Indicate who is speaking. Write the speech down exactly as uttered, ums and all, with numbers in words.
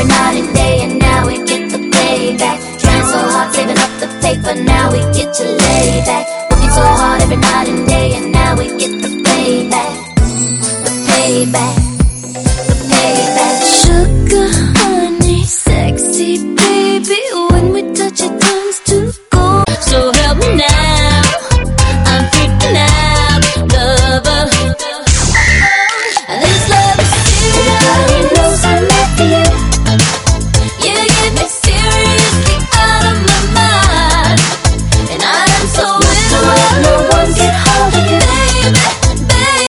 Speaker 1: night and day, and now we get the payback. Trying so hard, saving up the paper, now we get to lay back. Working so hard every night and day, and now we get the payback. The payback, the payback.
Speaker 2: Sugar, honey, sexy